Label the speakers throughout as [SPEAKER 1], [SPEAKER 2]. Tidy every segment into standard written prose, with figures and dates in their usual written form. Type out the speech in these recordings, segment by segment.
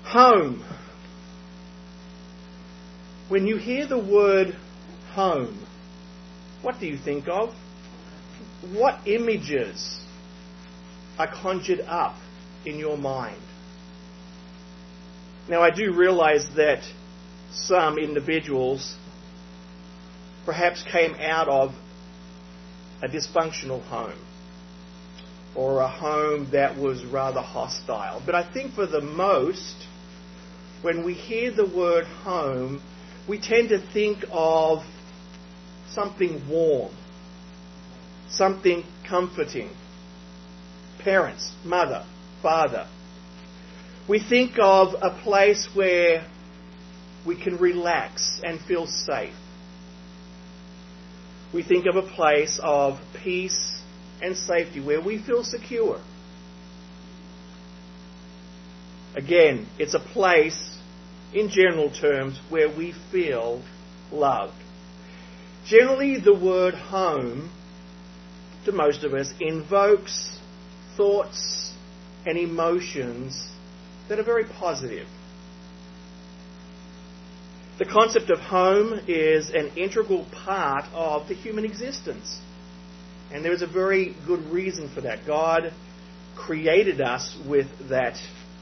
[SPEAKER 1] Home. When you hear the word home, what do you think of? What images are conjured up in your mind? Now, I do realise that some individuals perhaps came out of a dysfunctional home or a home that was rather hostile. But I think for the most, when we hear the word home, we tend to think of something warm, something comforting. Parents, mother, father. We think of a place where we can relax and feel safe. We think of a place of peace and safety where we feel secure. Again, it's a place, in general terms, where we feel loved. Generally, the word home, to most of us, invokes thoughts and emotions that are very positive. The concept of home is an integral part of the human existence. And there is a very good reason for that. God created us with that.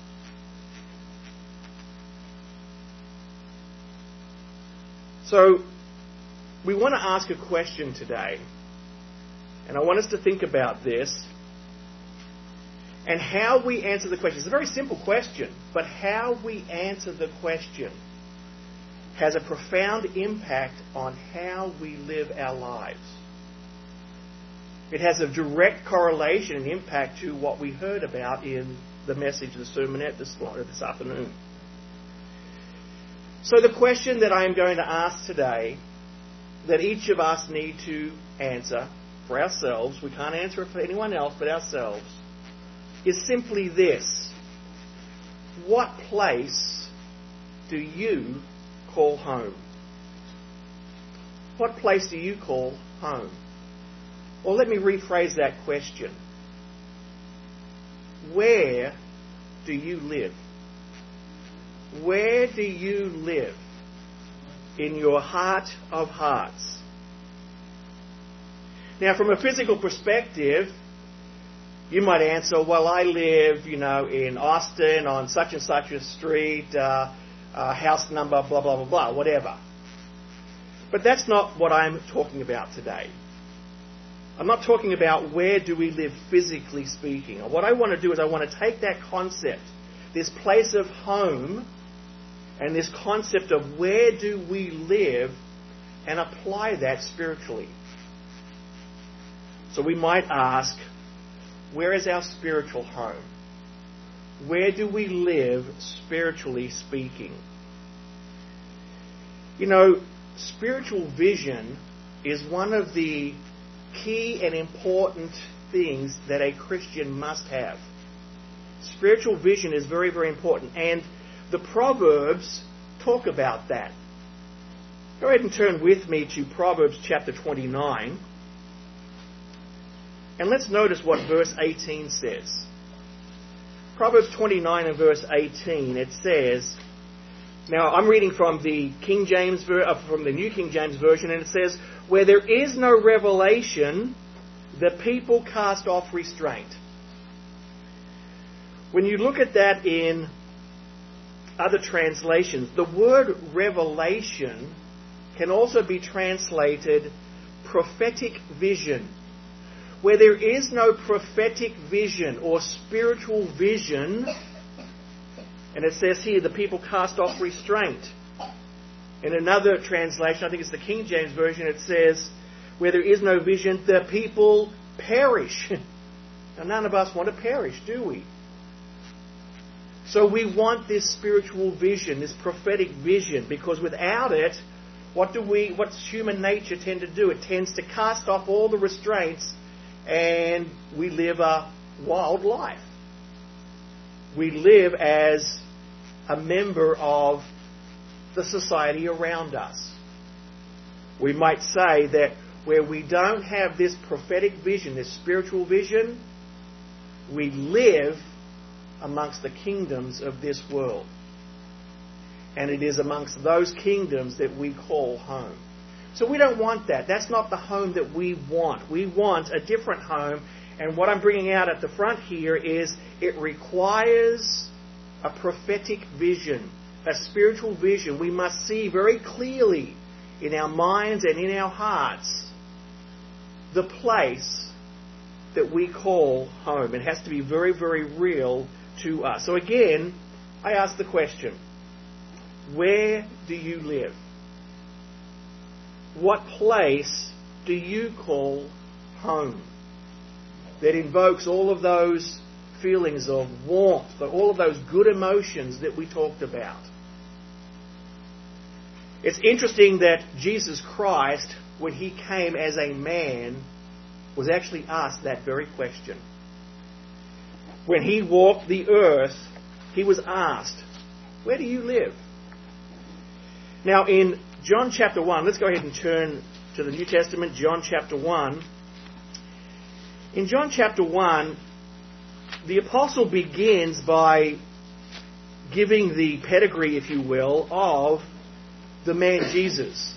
[SPEAKER 1] So, we want to ask a question today. And I want us to think about this. And how we answer the question. It's a very simple question. But how we answer the question has a profound impact on how we live our lives. It has a direct correlation and impact to what we heard about in the message of the sermonette this afternoon. So the question that I am going to ask today, that each of us need to answer for ourselves, we can't answer it for anyone else but ourselves, is simply this. What place do you call home? What place do you call home? Well, let me rephrase that question. Where do you live? Where do you live in your heart of hearts? Now, from a physical perspective, you might answer, well, I live, in Austin on such and such a street, house number, blah, blah, blah, blah, whatever. But that's not what I'm talking about today. I'm not talking about where do we live physically speaking. What I want to do is I want to take that concept, this place of home, and this concept of where do we live, and apply that spiritually. So we might ask, where is our spiritual home? Where do we live spiritually speaking? Spiritual vision is one of the key and important things that a Christian must have. Spiritual vision is very, very important. And the Proverbs talk about that. Go ahead and turn with me to Proverbs chapter 29. And let's notice what verse 18 says. Proverbs 29 and verse 18, it says, now I'm reading from the from the New King James Version, and it says, where there is no revelation, the people cast off restraint. When you look at that in other translations, the word revelation can also be translated prophetic vision. Where there is no prophetic vision or spiritual vision, and it says here, the people cast off restraint. In another translation, I think it's the King James Version, it says, where there is no vision, the people perish. Now, none of us want to perish, do we? So we want this spiritual vision, this prophetic vision, because without it, what's human nature tend to do? It tends to cast off all the restraints, and we live a wild life. We live as a member of the society around us. We might say that where we don't have this prophetic vision, this spiritual vision, we live amongst the kingdoms of this world. And it is amongst those kingdoms that we call home. So we don't want that. That's not the home that we want. We want a different home. And what I'm bringing out at the front here is it requires a prophetic vision, a spiritual vision. We must see very clearly in our minds and in our hearts the place that we call home. It has to be very, very real to us. So again, I ask the question, where do you live? What place do you call home? That invokes all of those feelings of warmth, all of those good emotions that we talked about. It's interesting that Jesus Christ, when He came as a man, was actually asked that very question. When He walked the earth, He was asked, where do you live? Now in John chapter 1, let's go ahead and turn to the New Testament, John chapter 1. In John chapter 1, the apostle begins by giving the pedigree, if you will, of the man Jesus.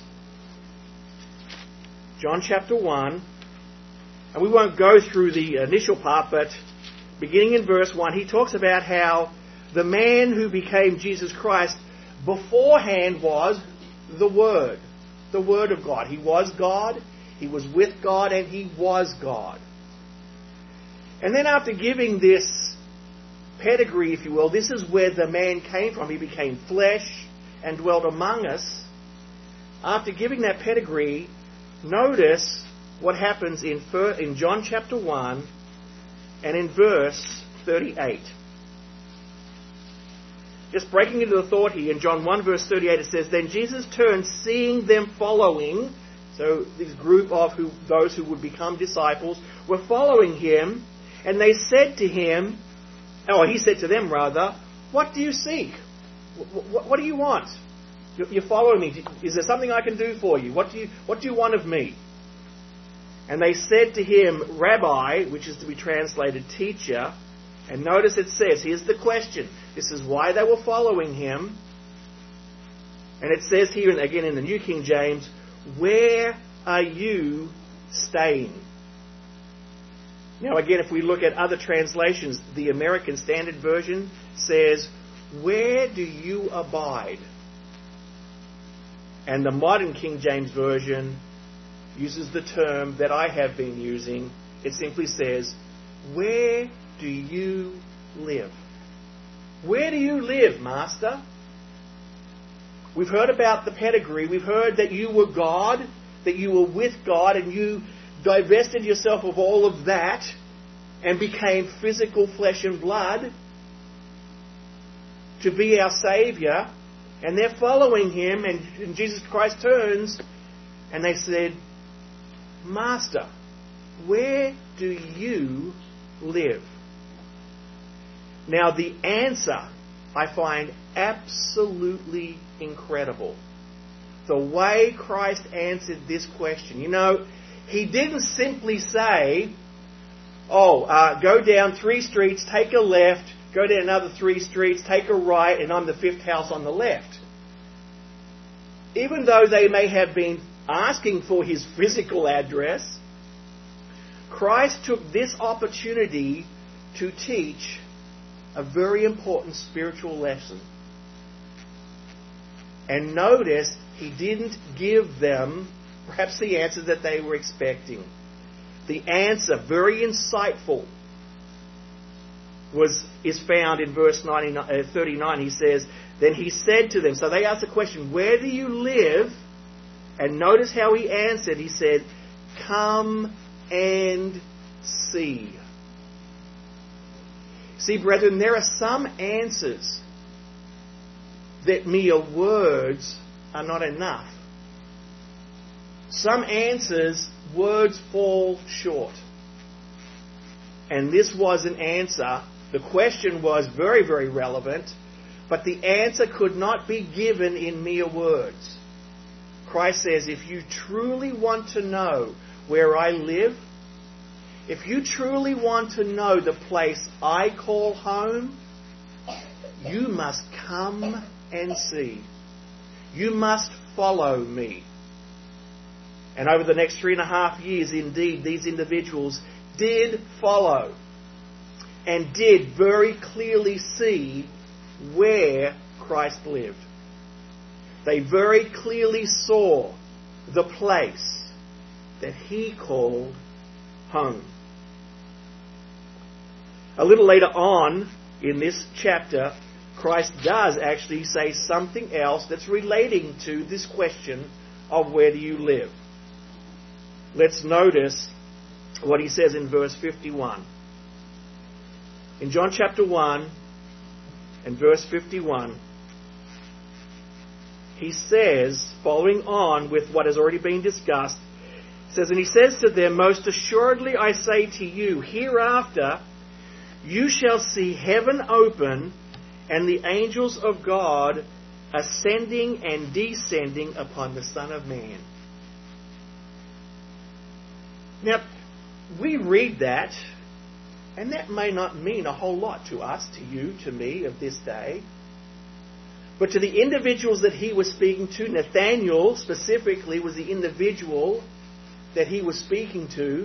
[SPEAKER 1] John chapter 1, and we won't go through the initial part, but beginning in verse 1, he talks about how the man who became Jesus Christ beforehand was the Word of God. He was God, He was with God, and He was God. And then after giving this pedigree, if you will, this is where the man came from. He became flesh and dwelt among us. After giving that pedigree, notice what happens in John chapter 1 and in verse 38. Just breaking into the thought here, in John 1 verse 38 it says, Then Jesus turned, seeing them following, so this group of those who would become disciples were following Him, and they said to Him, or He said to them rather, what do you seek? What do you want? You're following me. Is there something I can do for you? What do you want of me? And they said to Him, Rabbi, which is to be translated teacher. And notice it says, here's the question. This is why they were following Him. And it says here, again in the New King James, where are you staying? Now again, if we look at other translations, the American Standard Version says, where do you abide? And the modern King James Version uses the term that I have been using. It simply says, where do you live? Where do you live, Master? We've heard about the pedigree. We've heard that you were God, that you were with God, and you divested yourself of all of that and became physical flesh and blood to be our Saviour. And they're following Him, and Jesus Christ turns and they said, Master, where do you live? Now the answer I find absolutely incredible. The way Christ answered this question. You know, He didn't simply say, go down 3 streets, take a left, go down another 3 streets, take a right, and I'm the 5th house on the left. Even though they may have been asking for His physical address, Christ took this opportunity to teach a very important spiritual lesson. And notice He didn't give them perhaps the answer that they were expecting. The answer, very insightful, is found in verse 39. He says, Then He said to them, so they asked the question, where do you live? And notice how He answered. He said, come and see. See, brethren, there are some answers that mere words are not enough. Some answers, words fall short. And this was an answer. The question was very, very relevant, but the answer could not be given in mere words. Christ says, if you truly want to know where I live, if you truly want to know the place I call home, you must come and see. You must follow me. And over the next 3.5 years, indeed, these individuals did follow and did very clearly see where Christ lived. They very clearly saw the place that he called home. A little later on in this chapter, Christ does actually say something else that's relating to this question of where do you live. Let's notice what he says in verse 51. In John chapter 1 and verse 51, he says, following on with what has already been discussed, he says, and he says to them, most assuredly I say to you, hereafter you shall see heaven open and the angels of God ascending and descending upon the Son of Man. Now, we read that, and that may not mean a whole lot to us, to you, to me, of this day. But to the individuals that he was speaking to, Nathanael specifically was the individual that he was speaking to,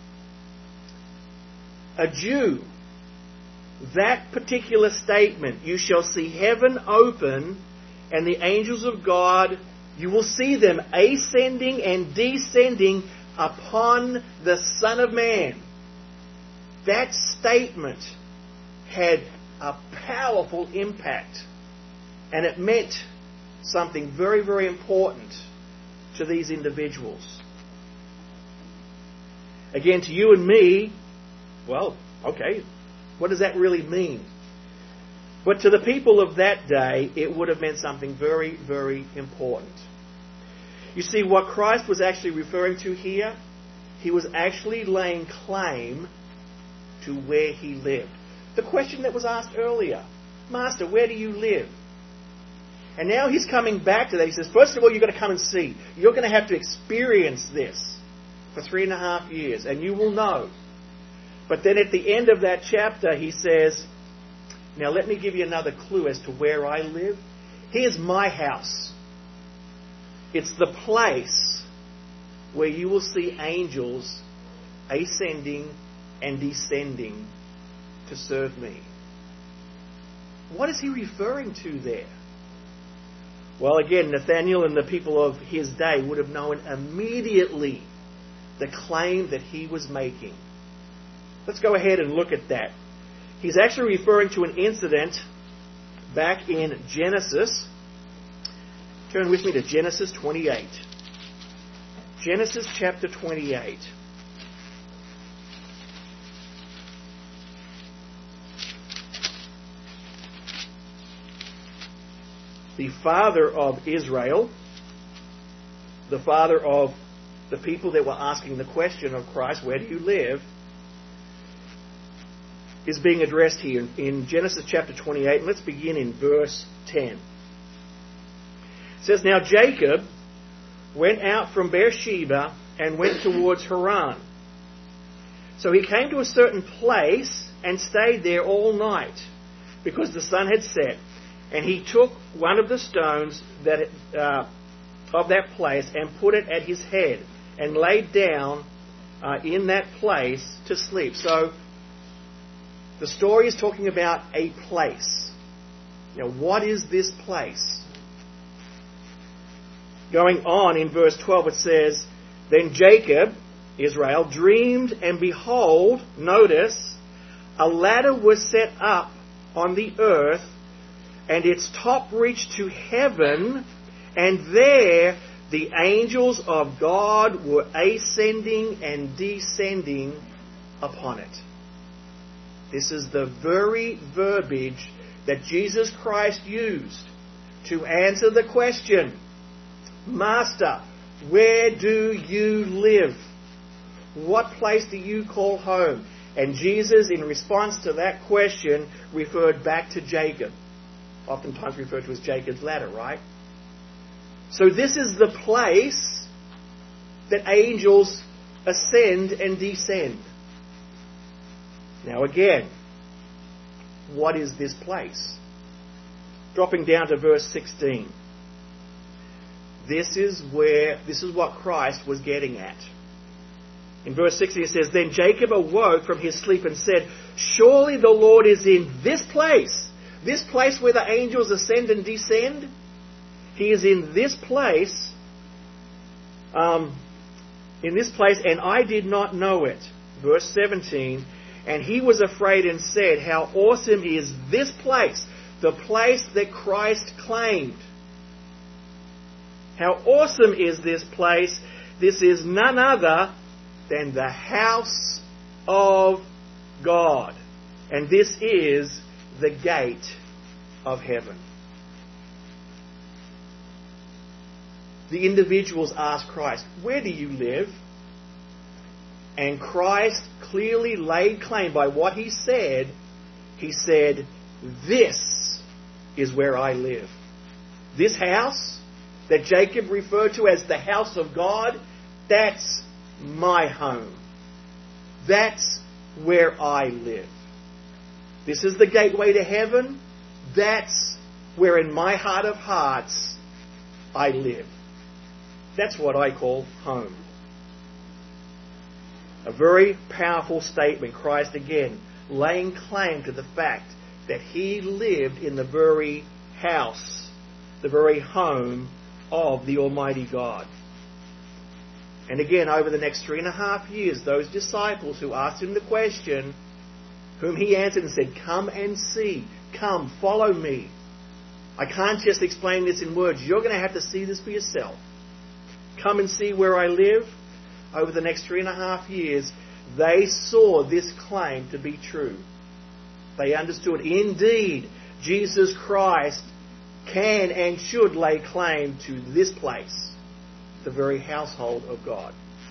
[SPEAKER 1] a Jew. That particular statement, you shall see heaven open and the angels of God, you will see them ascending and descending upon the Son of Man. That statement had a powerful impact, and it meant something very, very important to these individuals. Again, to you and me, well, okay, what does that really mean? But to the people of that day, it would have meant something very, very important. You see, what Christ was actually referring to here, he was actually laying claim to where he lived. The question that was asked earlier, Master, where do you live? And now he's coming back to that. He says, first of all, you've got to come and see. You're going to have to experience this for 3.5 years, and you will know. But then at the end of that chapter, he says, now let me give you another clue as to where I live. Here's my house. It's the place where you will see angels ascending and descending to serve me. What is he referring to there? Well, again, Nathanael and the people of his day would have known immediately the claim that he was making. Let's go ahead and look at that. He's actually referring to an incident back in Genesis. Turn with me to Genesis 28. Genesis chapter 28. The father of Israel, the father of the people that were asking the question of Christ, where do you live, is being addressed here in Genesis chapter 28. And let's begin in verse 10. It says, now Jacob went out from Beersheba and went towards Haran. So he came to a certain place and stayed there all night, because the sun had set. And he took one of the stones that of that place and put it at his head and laid down in that place to sleep. So the story is talking about a place. Now, what is this place? Going on in verse 12, it says, then Jacob, Israel, dreamed, and behold, notice, a ladder was set up on the earth, and its top reached to heaven, and there the angels of God were ascending and descending upon it. This is the very verbiage that Jesus Christ used to answer the question, Master, where do you live? What place do you call home? And Jesus, in response to that question, referred back to Jacob. Oftentimes referred to as Jacob's ladder, right? So this is the place that angels ascend and descend. Now again, what is this place? Dropping down to verse 16. This is what Christ was getting at. In verse 16 it says, Then Jacob awoke from his sleep and said, Surely the Lord is in this place where the angels ascend and descend. He is in this place, and I did not know it. Verse 17, And he was afraid and said, How awesome is this place, the place that Christ claimed. How awesome is this place? This is none other than the house of God. And this is the gate of heaven. The individuals asked Christ, Where do you live? And Christ clearly laid claim by what he said. He said, This is where I live. This house that Jacob referred to as the house of God, that's my home. That's where I live. This is the gateway to heaven. That's where in my heart of hearts I live. That's what I call home. A very powerful statement. Christ again laying claim to the fact that he lived in the very house, the very home of the Almighty God. And again, over the next 3.5 years, those disciples who asked him the question, whom he answered and said, Come and see. Come, follow me. I can't just explain this in words. You're going to have to see this for yourself. Come and see where I live. Over the next 3.5 years, they saw this claim to be true. They understood, indeed, Jesus Christ can and should lay claim to this place, the very household of God.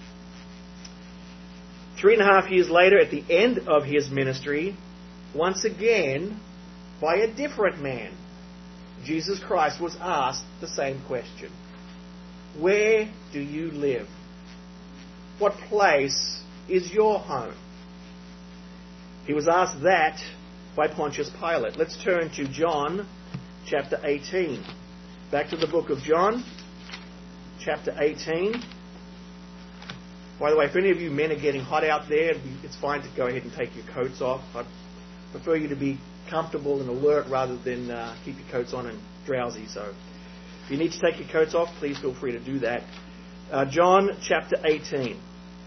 [SPEAKER 1] 3.5 years later, at the end of his ministry, once again, by a different man, Jesus Christ was asked the same question. Where do you live? What place is your home? He was asked that by Pontius Pilate. Let's turn to John chapter 18. Back to the book of John, chapter 18. By the way, if any of you men are getting hot out there, it's fine to go ahead and take your coats off. I prefer you to be comfortable and alert rather than keep your coats on and drowsy. So if you need to take your coats off, please feel free to do that. John chapter 18.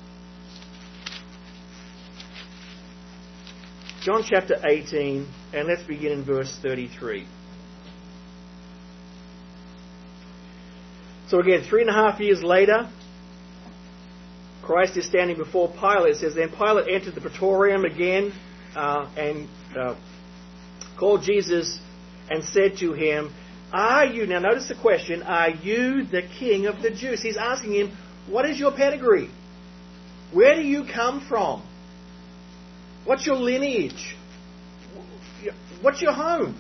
[SPEAKER 1] John chapter 18, and let's begin in verse 33. So again, 3.5 years later, Christ is standing before Pilate. It says, Then Pilate entered the praetorium again and called Jesus and said to him, Are you, now notice the question, Are you the king of the Jews? He's asking him, What is your pedigree? Where do you come from? What's your lineage? What's your home?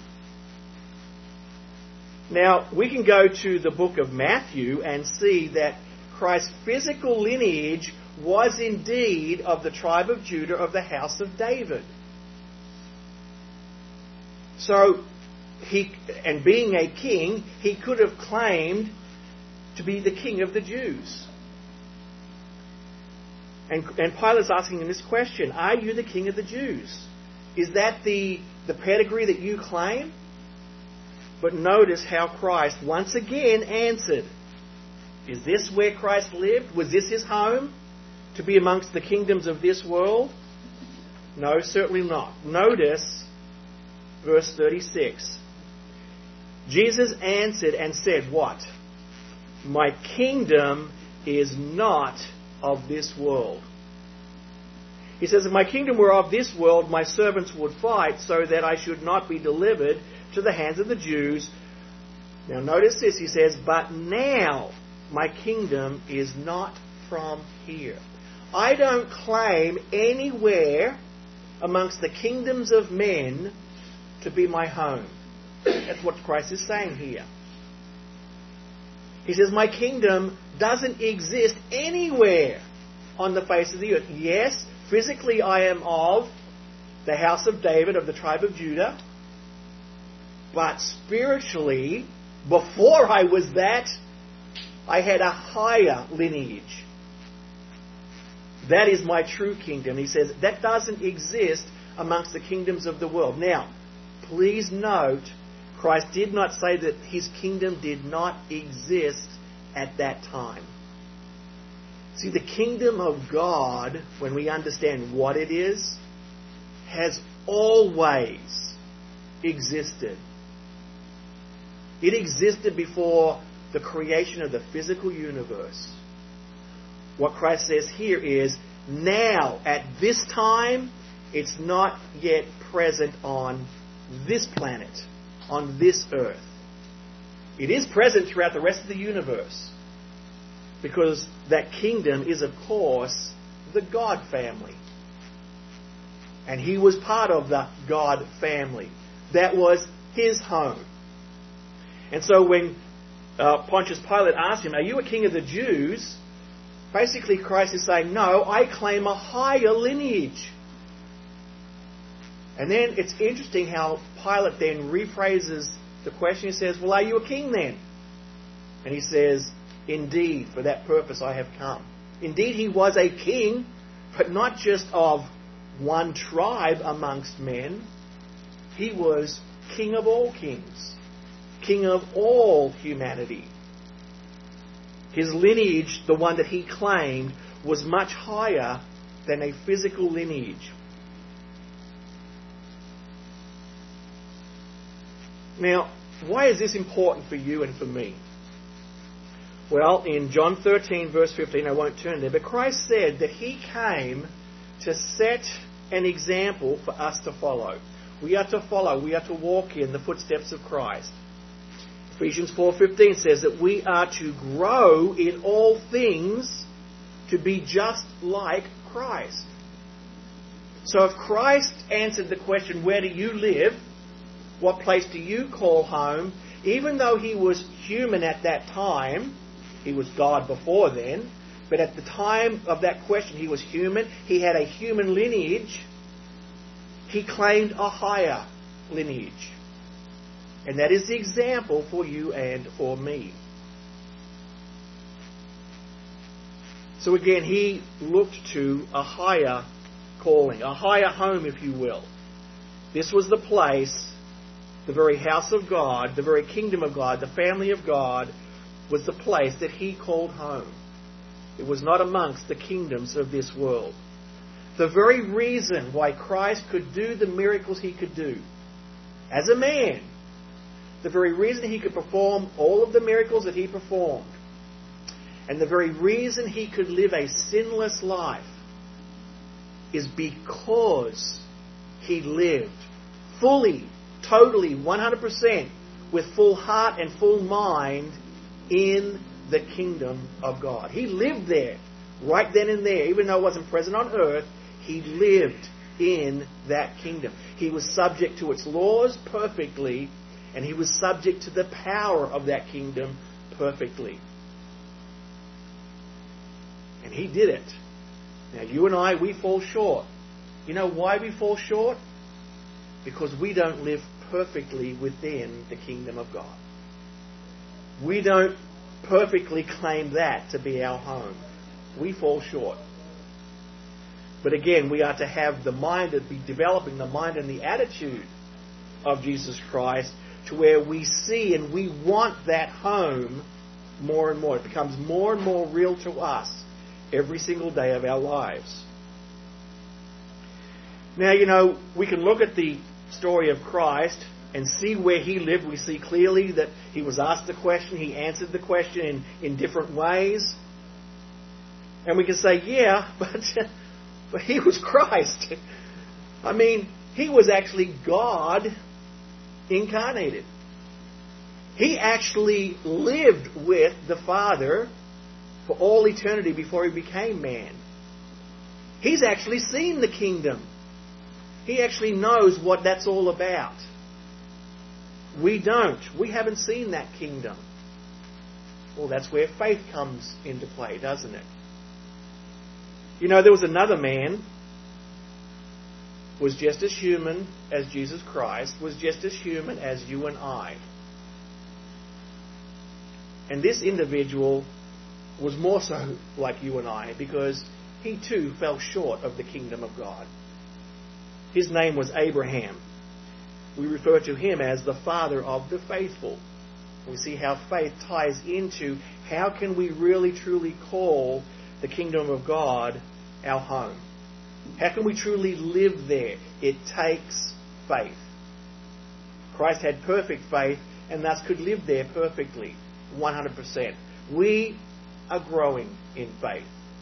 [SPEAKER 1] Now, we can go to the book of Matthew and see that Christ's physical lineage was indeed of the tribe of Judah, of the house of David. So, and being a king, he could have claimed to be the king of the Jews. And Pilate's asking him this question, Are you the king of the Jews? Is that the pedigree that you claim? But notice how Christ once again answered. Is this where Christ lived? Was this his home? To be amongst the kingdoms of this world? No, certainly not. Notice verse 36. Jesus answered and said, What? My kingdom is not of this world. He says, If my kingdom were of this world, my servants would fight so that I should not be delivered to the hands of the Jews. Now notice this, he says, But now my kingdom is not from here. I don't claim anywhere amongst the kingdoms of men to be my home. That's what Christ is saying here. He says, my kingdom doesn't exist anywhere on the face of the earth. Yes, physically I am of the house of David, of the tribe of Judah. But spiritually, before I was that, I had a higher lineage. That is my true kingdom. He says that doesn't exist amongst the kingdoms of the world. Now, please note, Christ did not say that his kingdom did not exist at that time. See, the kingdom of God, when we understand what it is, has always existed. It existed before the creation of the physical universe. What Christ says here is, now, at this time, it's not yet present on this planet, on this earth. It is present throughout the rest of the universe, because that kingdom is, of course, the God family. And he was part of the God family. That was his home. And so when Pontius Pilate asked him, "Are you a king of the Jews?" basically Christ is saying, "No, I claim a higher lineage." And then it's interesting how Pilate then rephrases the question. He says, "Well, are you a king then?" And he says, "Indeed, for that purpose I have come." Indeed, he was a king, but not just of one tribe amongst men. He was king of all kings, king of all humanity. His lineage, the one that he claimed, was much higher than a physical lineage. Now, why is this important for you and for me? Well, in John 13, verse 15, I won't turn there, but Christ said that he came to set an example for us to follow. We are to follow, we are to walk in the footsteps of Christ. Ephesians 4:15 says that we are to grow in all things to be just like Christ. So if Christ answered the question, "Where do you live? What place do you call home?" Even though he was human at that time, he was God before then, but at the time of that question he was human, he had a human lineage, he claimed a higher lineage. And that is the example for you and for me. So again, he looked to a higher calling, a higher home, if you will. This was the place, the very house of God, the very kingdom of God, the family of God, was the place that he called home. It was not amongst the kingdoms of this world. The very reason why Christ could do the miracles he could do, as a man, the very reason he could perform all of the miracles that he performed, and the very reason he could live a sinless life, is because he lived fully, totally, 100%, with full heart and full mind in the kingdom of God. He lived there, right then and there. Even though it wasn't present on earth, he lived in that kingdom. He was subject to its laws perfectly, and he was subject to the power of that kingdom perfectly. And he did it. Now, you and I, we fall short. You know why we fall short? Because we don't live perfectly within the kingdom of God. We don't perfectly claim that to be our home. We fall short. But again, we are to have the mind, to be developing the mind and the attitude of Jesus Christ, to where we see and we want that home more and more. It becomes more and more real to us every single day of our lives. Now, you know, we can look at the story of Christ and see where he lived. We see clearly that he was asked the question, he answered the question in different ways. And we can say, yeah, but he was Christ. I mean, he was actually God incarnated. He actually lived with the Father for all eternity before he became man. He's actually seen the kingdom. He actually knows what that's all about. We don't. We haven't seen that kingdom. Well, that's where faith comes into play, doesn't it? You know, there was another man, was just as human as Jesus Christ, was just as human as you and I. And this individual was more so like you and I, because he too fell short of the kingdom of God. His name was Abraham. We refer to him as the father of the faithful. We see how faith ties into how can we really truly call the kingdom of God our home. How can we truly live there? It takes faith. Christ had perfect faith and thus could live there perfectly, 100%. We are growing in faith.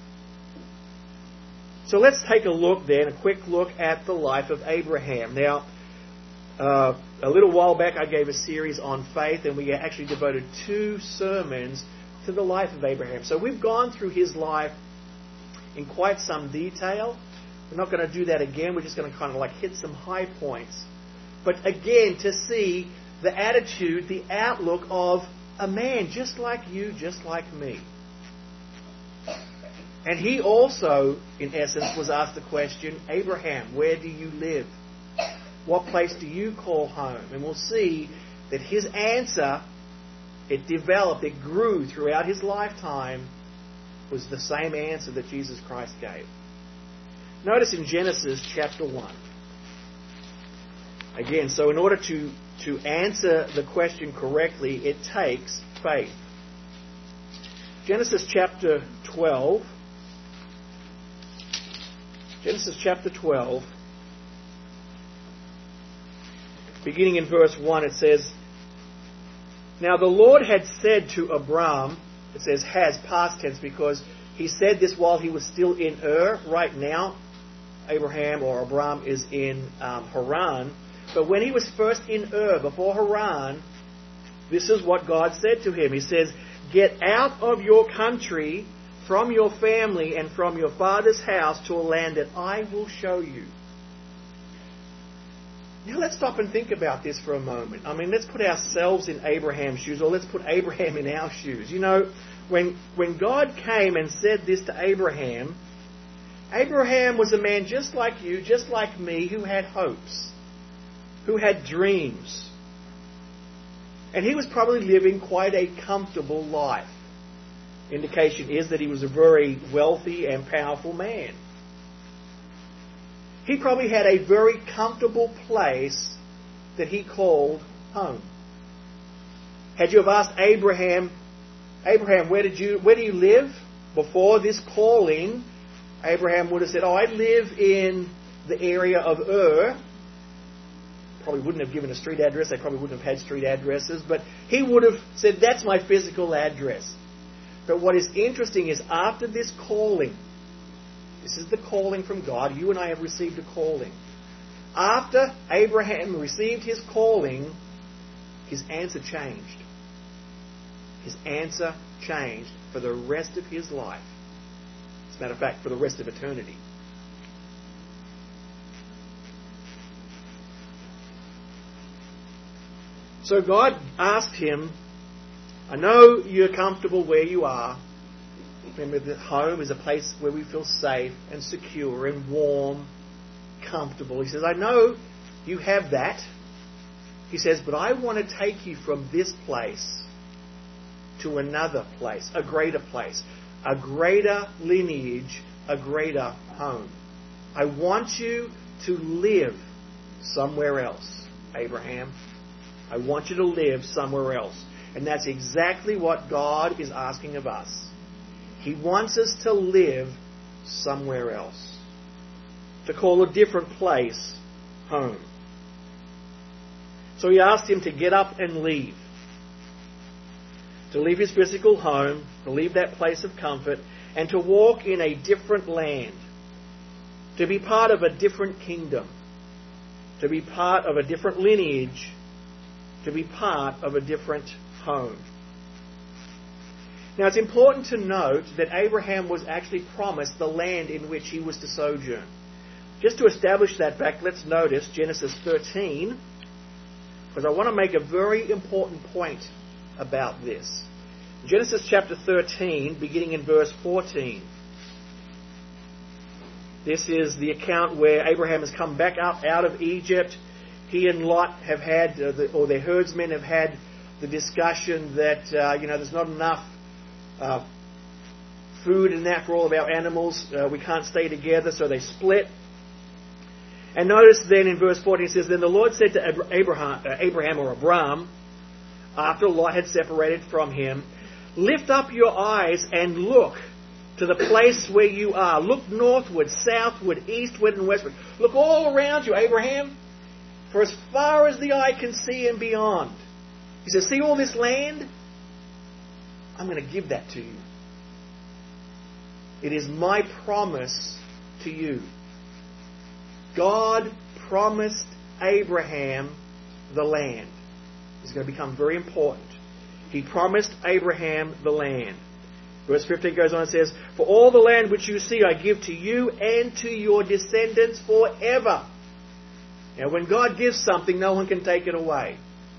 [SPEAKER 1] So let's take a look then, a quick look at the life of Abraham. Now, a little while back I gave a series on faith, and we actually devoted 2 sermons to the life of Abraham. So we've gone through his life in quite some detail. We're not going to do that again. We're just going to kind of like hit some high points. But again, to see the attitude, the outlook of a man just like you, just like me. And he also, in essence, was asked the question, Abraham, where do you live? What place do you call home? And we'll see that his answer, it developed, it grew throughout his lifetime, was the same answer that Jesus Christ gave. Notice in Genesis chapter 1. Again, so in order to answer the question correctly, it takes faith. Genesis chapter 12. Genesis chapter 12. Beginning in verse 1, it says, Now the Lord had said to Abram, it says has, past tense, because he said this while he was still in Ur. Right now, Abraham or Abram is in Haran. But when he was first in Ur, before Haran, this is what God said to him. He says, Get out of your country, from your family, and from your father's house to a land that I will show you. Now let's stop and think about this for a moment. I mean, let's put ourselves in Abraham's shoes, or let's put Abraham in our shoes. You know, when God came and said this to Abraham, Abraham was a man just like you, just like me, who had hopes, who had dreams. And he was probably living quite a comfortable life. Indication is that he was a very wealthy and powerful man. He probably had a very comfortable place that he called home. Had you have asked Abraham, where do you live? Before this calling, Abraham would have said, I live in the area of Ur. Probably wouldn't have given a street address. They probably wouldn't have had street addresses. But he would have said, that's my physical address. But what is interesting is after this calling, this is the calling from God. You and I have received a calling. After Abraham received his calling, his answer changed. His answer changed for the rest of his life. As a matter of fact, for the rest of eternity. So God asked him, I know you're comfortable where you are. Remember that home is a place where we feel safe and secure and warm, comfortable. He says, I know you have that. He says, but I want to take you from this place to another place, a greater lineage, a greater home. I want you to live somewhere else, Abraham. I want you to live somewhere else. And that's exactly what God is asking of us. He wants us to live somewhere else. To call a different place home. So he asked him to get up and leave. To leave his physical home, to leave that place of comfort, and to walk in a different land. To be part of a different kingdom. To be part of a different lineage. To be part of a different home. Now it's important to note that Abraham was actually promised the land in which he was to sojourn. Just to establish that fact, let's notice Genesis 13, because I want to make a very important point about this. Genesis chapter 13, beginning in verse 14. This is the account where Abraham has come back up out of Egypt. He and Lot have had, or their herdsmen have had the discussion that, there's not enough food and that for all of our animals. We can't stay together, so they split. And notice then in verse 14 it says, Then the Lord said to Abraham or Abram, after Lot had separated from him, Lift up your eyes and look to the place where you are. Look northward, southward, eastward, and westward. Look all around you, Abraham, for as far as the eye can see and beyond. He says, see all this land? I'm going to give that to you. It is my promise to you. God promised Abraham the land. It's going to become very important. He promised Abraham the land. Verse 15 goes on and says, For all the land which you see I give to you and to your descendants forever. Now when God gives something, no one can take it away.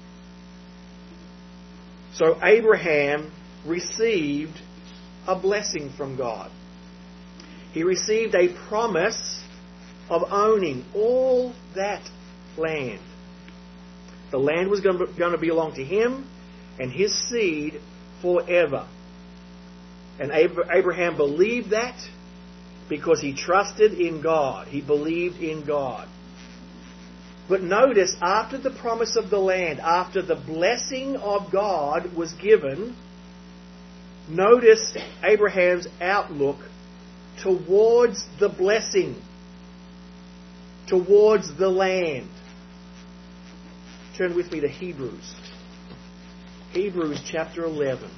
[SPEAKER 1] So Abraham received a blessing from God. He received a promise of owning all that land. The land was going to belong to him and his seed forever. And Abraham believed that because he trusted in God. He believed in God. But notice, after the promise of the land, after the blessing of God was given, notice Abraham's outlook towards the blessing, towards the land. Turn with me to Hebrews. Hebrews chapter 11.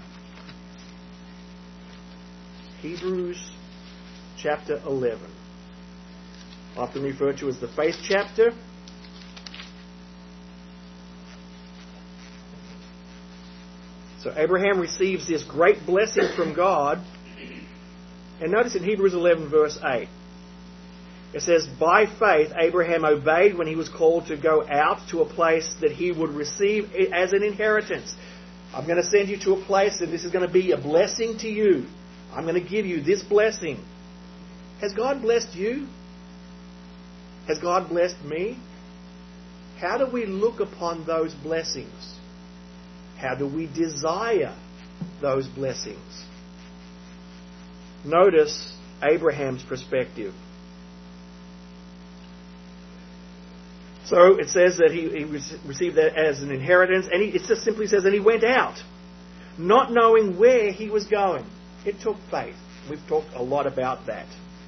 [SPEAKER 1] Hebrews chapter 11. Often referred to as the faith chapter. So Abraham receives this great blessing from God. And notice in Hebrews 11 verse 8. It says, By faith Abraham obeyed when he was called to go out to a place that he would receive as an inheritance. I'm going to send you to a place and this is going to be a blessing to you. I'm going to give you this blessing. Has God blessed you? Has God blessed me? How do we look upon those blessings? How do we desire those blessings? Notice Abraham's perspective. So it says that he received that as an inheritance, and it just simply says that he went out, not knowing where he was going. It took faith. We've talked a lot about that.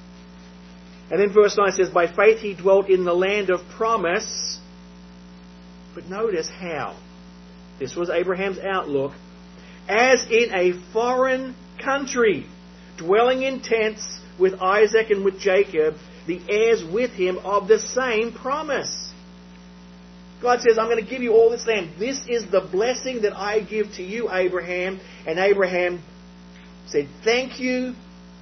[SPEAKER 1] And then verse 9 says, By faith he dwelt in the land of promise. But notice how. This was Abraham's outlook. As in a foreign country, dwelling in tents with Isaac and with Jacob, the heirs with him of the same promise. God says, I'm going to give you all this land. This is the blessing that I give to you, Abraham. And Abraham said, thank you.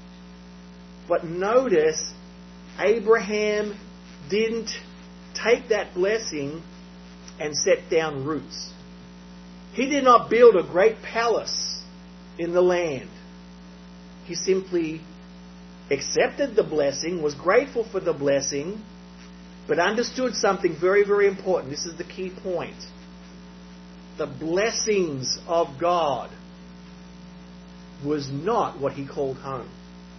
[SPEAKER 1] But notice, Abraham didn't take that blessing and set down roots. He did not build a great palace in the land. He simply accepted the blessing, was grateful for the blessing, but understood something very, very important. This is the key point. The blessings of God was not what he called home.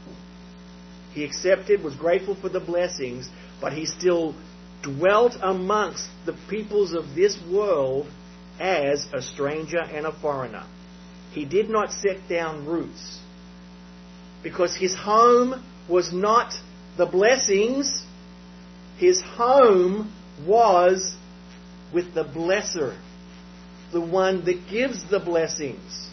[SPEAKER 1] He accepted, was grateful for the blessings, but he still dwelt amongst the peoples of this world as a stranger and a foreigner. He did not set down roots, because his home was not the blessings. His home was with the blesser, the one that gives the blessings.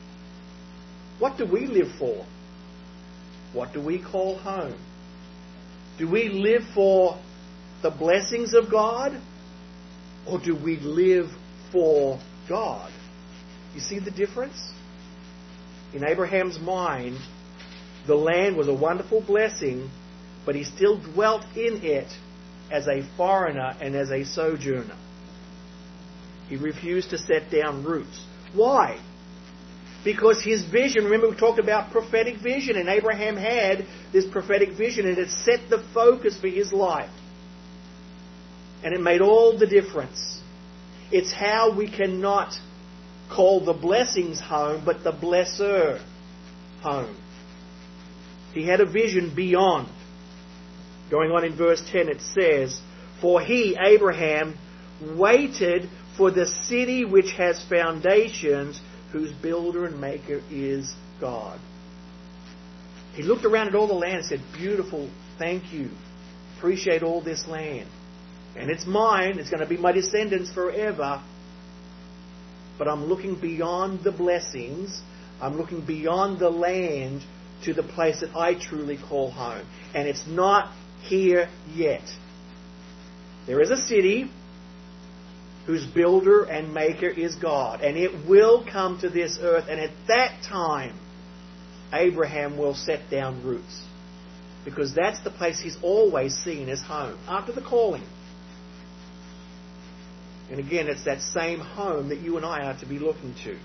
[SPEAKER 1] What do we live for? What do we call home? Do we live for the blessings of God, or do we live for God? You see the difference? In Abraham's mind, the land was a wonderful blessing, but he still dwelt in it as a foreigner and as a sojourner. He refused to set down roots. Why? Because his vision, remember we talked about prophetic vision, and Abraham had this prophetic vision, and it set the focus for his life. And it made all the difference. It's how we cannot call the blessings home, but the blesser home. He had a vision beyond. Going on in verse 10, it says, "For he, Abraham, waited for the city which has foundations, whose builder and maker is God." He looked around at all the land and said, "Beautiful, thank you. Appreciate all this land. And it's mine, it's going to be my descendants forever. But I'm looking beyond the blessings, I'm looking beyond the land to the place that I truly call home. And it's not here yet. There is a city whose builder and maker is God. And it will come to this earth. And at that time, Abraham will set down roots. Because that's the place he's always seen as home, after the calling. And again, it's that same home that you and I are to be looking to.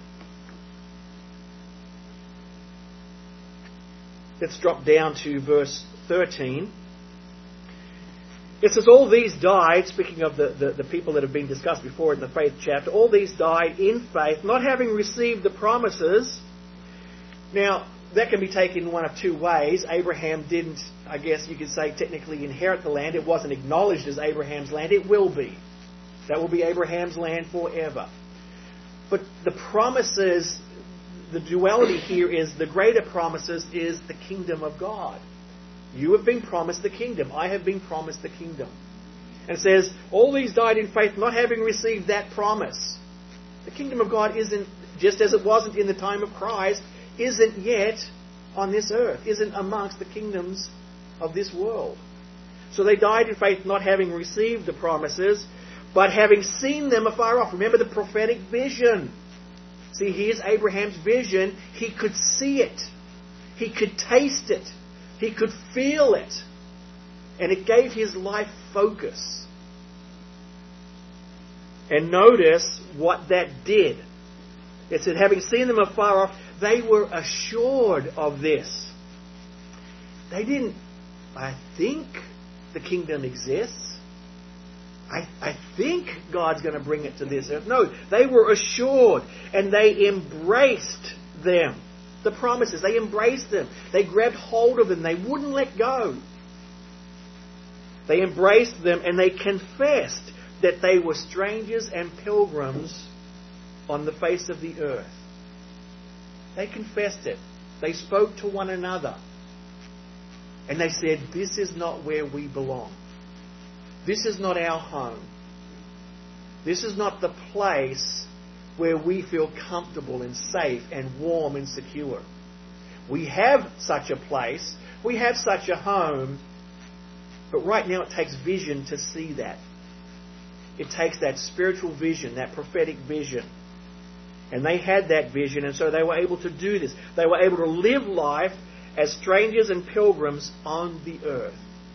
[SPEAKER 1] Let's drop down to verse 13. It says, "All these died," speaking of the people that have been discussed before in the faith chapter, "all these died in faith, not having received the promises." Now, that can be taken one of two ways. Abraham didn't, I guess you could say, technically inherit the land. It wasn't acknowledged as Abraham's land. It will be. That will be Abraham's land forever. But the promises, the duality here is the greater promises is the kingdom of God. You have been promised the kingdom. I have been promised the kingdom. And it says, "All these died in faith, not having received that promise." The kingdom of God isn't, just as it wasn't in the time of Christ, isn't yet on this earth, isn't amongst the kingdoms of this world. So they died in faith, not having received the promises, but having seen them afar off. Remember the prophetic vision. See, here's Abraham's vision. He could see it. He could taste it. He could feel it. And it gave his life focus. And notice what that did. It said, having seen them afar off, they were assured of this. They didn't, "I think the kingdom exists. I think God's going to bring it to this earth." No, they were assured and they embraced them. The promises, they embraced them. They grabbed hold of them. They wouldn't let go. They embraced them and they confessed that they were strangers and pilgrims on the face of the earth. They confessed it. They spoke to one another. And they said, "This is not where we belong. This is not our home. This is not the place where we feel comfortable and safe and warm and secure. We have such a place. We have such a home. But right now it takes vision to see that. It takes that spiritual vision, that prophetic vision." And they had that vision, and so they were able to do this. They were able to live life as strangers and pilgrims on the earth.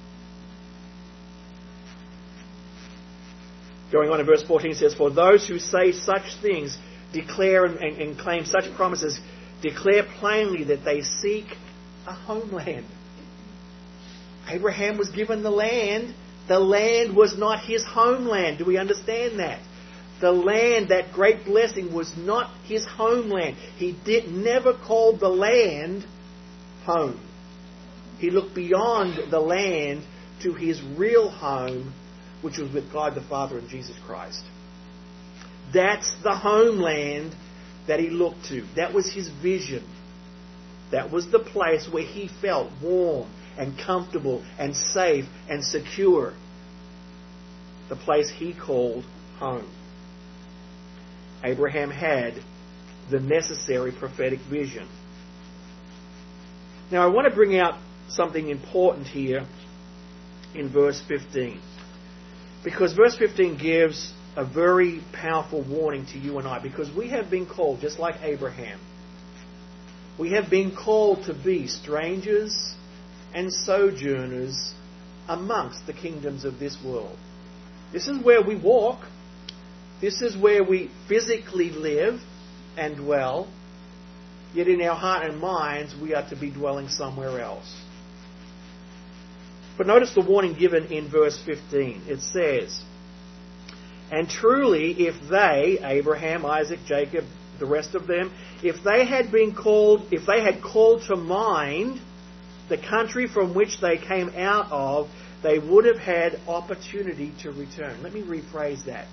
[SPEAKER 1] Going on in verse 14, it says, "For those who say such things, declare and claim such promises, declare plainly that they seek a homeland." Abraham was given the land. The land was not his homeland. Do we understand that? The land, that great blessing, was not his homeland. He never called the land home. He looked beyond the land to his real home, which was with God the Father and Jesus Christ. That's the homeland that he looked to. That was his vision. That was the place where he felt warm and comfortable and safe and secure. The place he called home. Abraham had the necessary prophetic vision. Now I want to bring out something important here in verse 15. Because verse 15 gives a very powerful warning to you and I. Because we have been called, just like Abraham, we have been called to be strangers and sojourners amongst the kingdoms of this world. This is where we walk. This is where we physically live and dwell. Yet in our heart and minds, we are to be dwelling somewhere else. But notice the warning given in verse 15. It says, "And truly, if they," Abraham, Isaac, Jacob, the rest of them, if they had called to mind the country from which they came out of, they would have had opportunity to return. Let me rephrase that.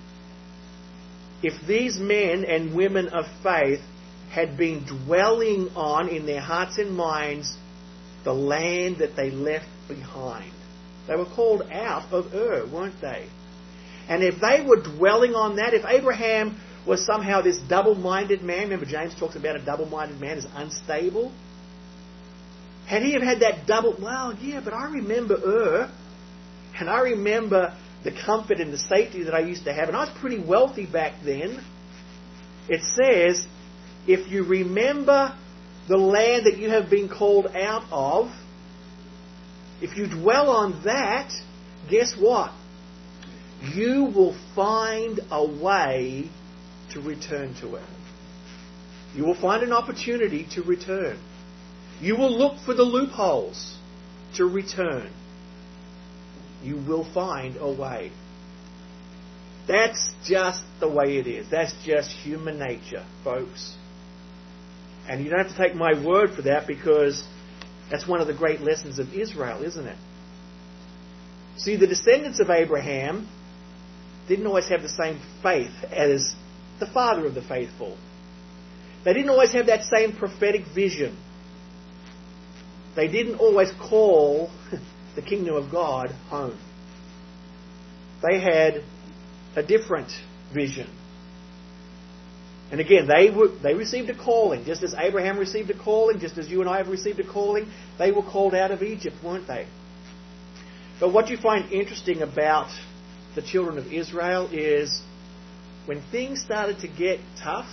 [SPEAKER 1] If these men and women of faith had been dwelling on in their hearts and minds the land that they left behind. They were called out of Ur, weren't they? And if they were dwelling on that, if Abraham was somehow this double-minded man, remember James talks about a double-minded man as unstable. Had he have had that well, yeah, but I remember Ur, and I remember the comfort and the safety that I used to have, and I was pretty wealthy back then. It says, if you remember the land that you have been called out of, if you dwell on that, guess what? You will find a way to return to it. You will find an opportunity to return. You will look for the loopholes to return. You will find a way. That's just the way it is. That's just human nature, folks. And you don't have to take my word for that, because that's one of the great lessons of Israel, isn't it? See, the descendants of Abraham didn't always have the same faith as the father of the faithful. They didn't always have that same prophetic vision. They didn't always call the kingdom of God home. They had a different vision. And again, they received a calling, just as Abraham received a calling, just as you and I have received a calling. They were called out of Egypt, weren't they? But what you find interesting about the children of Israel is when things started to get tough,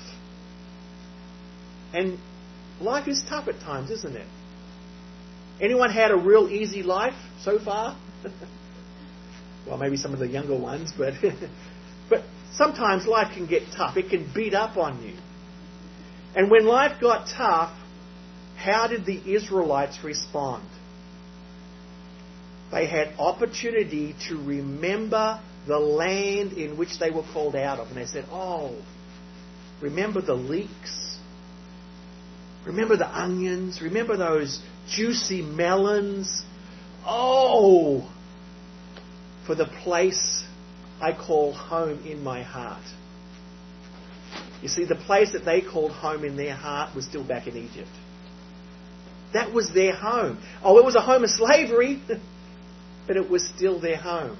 [SPEAKER 1] and life is tough at times, isn't it? Anyone had a real easy life so far? Well, maybe some of the younger ones, but sometimes life can get tough. It can beat up on you. And when life got tough, how did the Israelites respond? They had opportunity to remember the land in which they were called out of. And they said, remember the leeks? Remember the onions? Remember those juicy melons? Oh, for the place I call home in my heart. You see, the place that they called home in their heart was still back in Egypt. That was their home. Oh, it was a home of slavery, but it was still their home.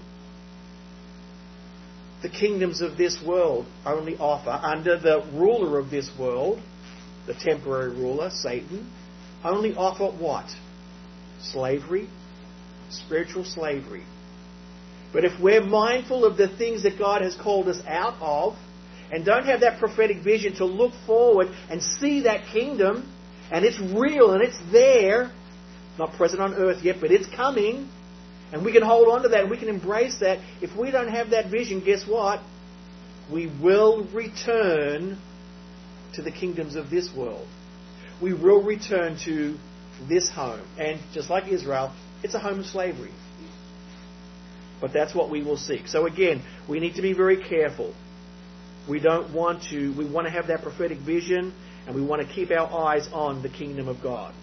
[SPEAKER 1] The kingdoms of this world only offer, under the ruler of this world, the temporary ruler, Satan, only offer what? Slavery, spiritual slavery. But if we're mindful of the things that God has called us out of, and don't have that prophetic vision to look forward and see that kingdom, and it's real and it's there, not present on earth yet, but it's coming, and we can hold on to that and we can embrace that. If we don't have that vision, guess what? We will return to the kingdoms of this world. We will return to this home. And just like Israel, it's a home of slavery. But that's what we will seek. So again, we need to be very careful. We want to have that prophetic vision, and we want to keep our eyes on the kingdom of God.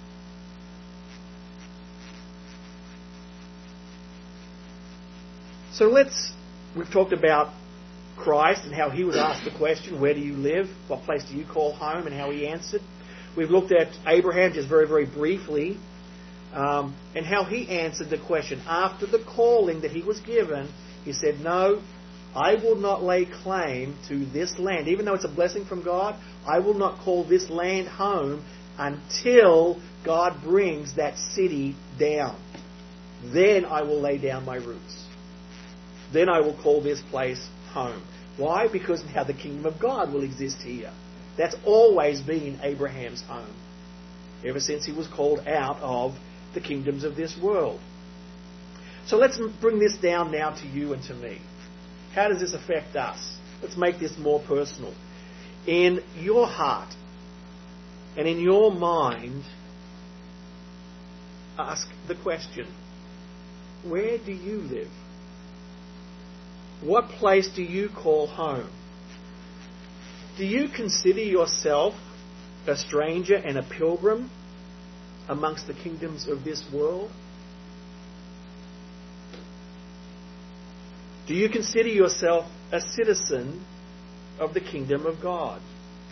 [SPEAKER 1] So we've talked about Christ and how he was asked the question, where do you live? What place do you call home? And how he answered. We've looked at Abraham just very, very briefly, and how he answered the question. After the calling that he was given, he said, no, I will not lay claim to this land. Even though it's a blessing from God, I will not call this land home until God brings that city down. Then I will lay down my roots. Then I will call this place home. Why? Because now the kingdom of God will exist here. That's always been Abraham's home, ever since he was called out of the kingdoms of this world. So let's bring this down now to you and to me. How does this affect us? Let's make this more personal. In your heart and in your mind, ask the question, where do you live? What place do you call home? Do you consider yourself a stranger and a pilgrim amongst the kingdoms of this world? Do you consider yourself a citizen of the kingdom of God?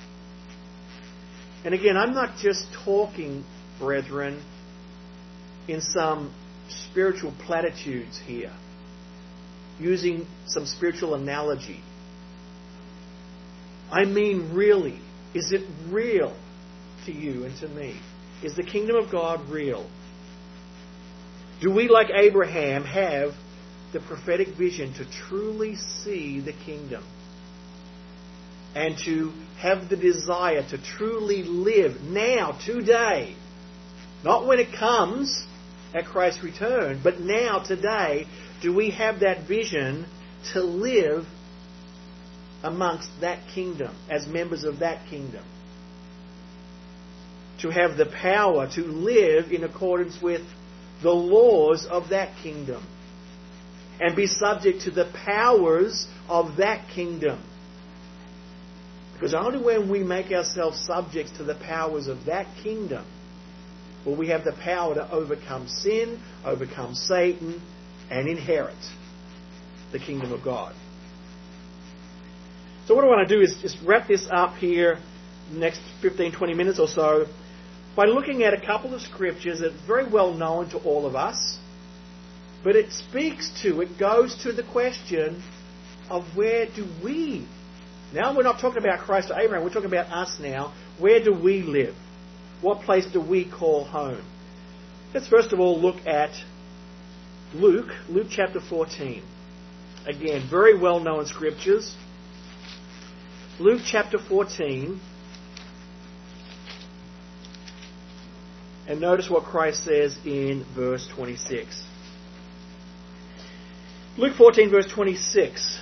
[SPEAKER 1] And again, I'm not just talking, brethren, in some spiritual platitudes here, using some spiritual analogy. I mean, really, is it real to you and to me? Is the kingdom of God real? Do we, like Abraham, have the prophetic vision to truly see the kingdom? And to have the desire to truly live now, today. Not when it comes at Christ's return, but now, today. Do we have that vision to live amongst that kingdom, as members of that kingdom? To have the power to live in accordance with the laws of that kingdom. And be subject to the powers of that kingdom. Because only when we make ourselves subjects to the powers of that kingdom will we have the power to overcome sin, overcome Satan, and inherit the kingdom of God. So what I want to do is just wrap this up here in the next 15-20 minutes or so by looking at a couple of scriptures that are very well known to all of us. But it goes to the question of where do we... Now we're not talking about Christ or Abraham, we're talking about us now. Where do we live? What place do we call home? Let's first of all look at Luke chapter 14. Again, very well known scriptures. Luke chapter 14. And notice what Christ says in verse 26. Luke 14 verse 26.